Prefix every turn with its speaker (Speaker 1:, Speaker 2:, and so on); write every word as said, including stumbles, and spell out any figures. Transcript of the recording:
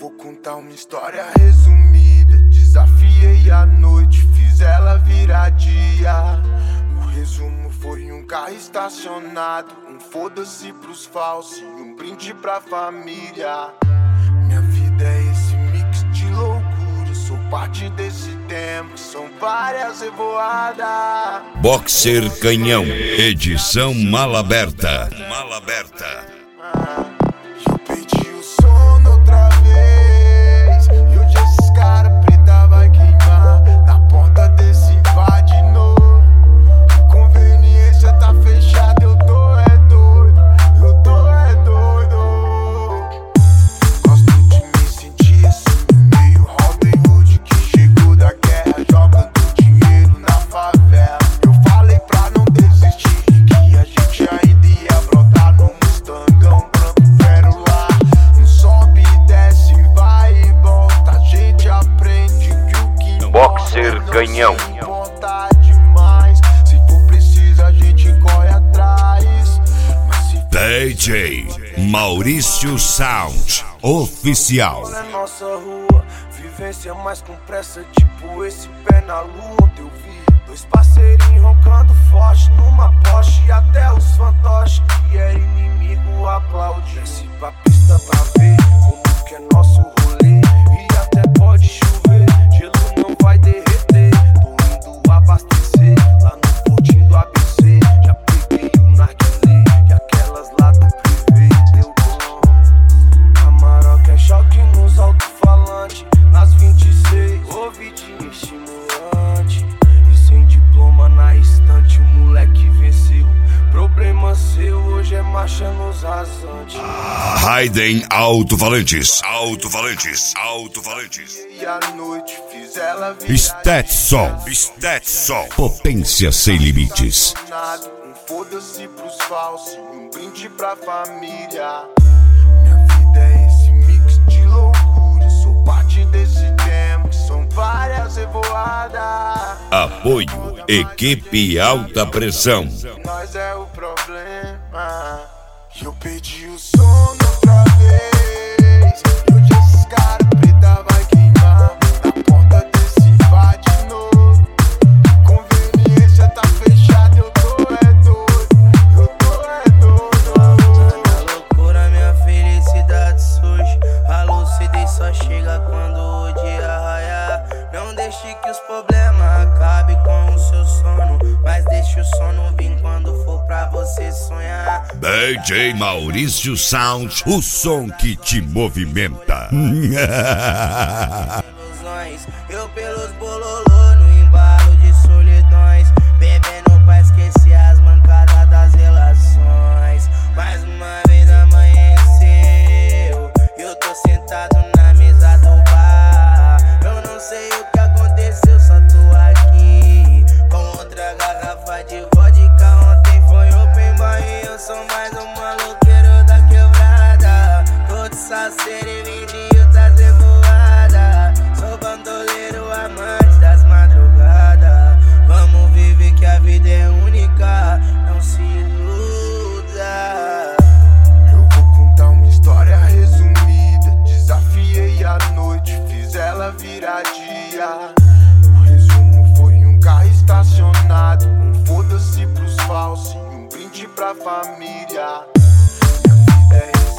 Speaker 1: Vou contar uma história resumida. Desafiei a noite, fiz ela virar dia. O resumo foi um carro estacionado, um foda-se pros falsos e um brinde pra família. Minha vida é esse mix de loucura, sou parte desse tempo, são várias revoadas.
Speaker 2: Boxer Canhão, edição Mala Aberta. Mala Aberta.
Speaker 1: Eu pedi o sono outra vez, e hoje esses cara preta vai queimar na porta desse bar de novo. Conveniência tá fechada, eu tô é doido, eu tô é doido. Gosto de me sentir assim, meio Robin Hood que chegou da guerra, jogando dinheiro na favela. Eu falei pra não desistir, que a gente ainda ia brotar no Mustangão branco pérola. Não sobe e desce, vai e volta, a gente aprende que o que
Speaker 2: Boxer Canhão.
Speaker 1: importa demais. Se for preciso a gente corre atrás, mas se
Speaker 2: D J Maurício Sound Oficial.
Speaker 1: na nossa rua, vivência mais com pressa, tipo esse pé na lua. Ontem eu vi dois parceirinhos roncando forte numa Porsche, até os fantoches que era inimigo aplaude. Desce pra pista pra ver como que é nosso rolê, e até pode chover, gelo não vai derreter. Tô indo abastecer lá no portinho do A B C. Já peguei o narguilé e aquelas lá do privê. Deu bom, a Maroca é choque nos alto-falantes, nas vinte e seis, ouvidinho estimulante. E sem diploma na estante, o moleque venceu. Problema seu, hoje é marcha nos rasantes.
Speaker 2: Raiden Alto-Falantes. Alto-Falantes. Alto-Falantes.
Speaker 1: E à noite fiz ela virar
Speaker 2: Stetson. Stetson. Potência sem limites.
Speaker 1: nada, um foda-se pros falsos e um brinde pra família. Minha vida é esse mix de loucura, sou parte desse tempo, são várias revoadas.
Speaker 2: Apoio Equipe Alta Pressão.
Speaker 1: Nós é o problema. Eu pedi o sono outra vez, e hoje esses cara preta vai queimar na porta desse bar de novo. Conveniência tá fechada, eu tô é doido, eu tô é doido.
Speaker 3: Na loucura minha felicidade surge, a lucidez só chega quando o dia raiar. Não deixe que os problemas acabem com o seu sono, mas deixe o sono vir quando for pra você sonhar.
Speaker 2: D J Maurício Sound, o som que te movimenta.
Speaker 3: Ilusões, eu pelos bololô no embalo de solidões, bebendo pra esquecer as mancadas das relações. Mais uma vez amanheceu, eu tô sentado na mesa do bar. Eu não sei o que aconteceu, só tô aqui com outra garrafa de vodka. Ontem foi open bar e eu sou mais um maloqueiro da quebrada. Tô de salseiro e vinil das revoadas, sou bandoleiro amante das madrugadas. Vamos viver que a vida é única, não se iluda.
Speaker 1: Eu vou contar uma história resumida. Desafiei a noite, fiz ela virar dia. O resumo foi um carro estacionado, um foda-se pros falsos e um brinde pra família. Minha vida é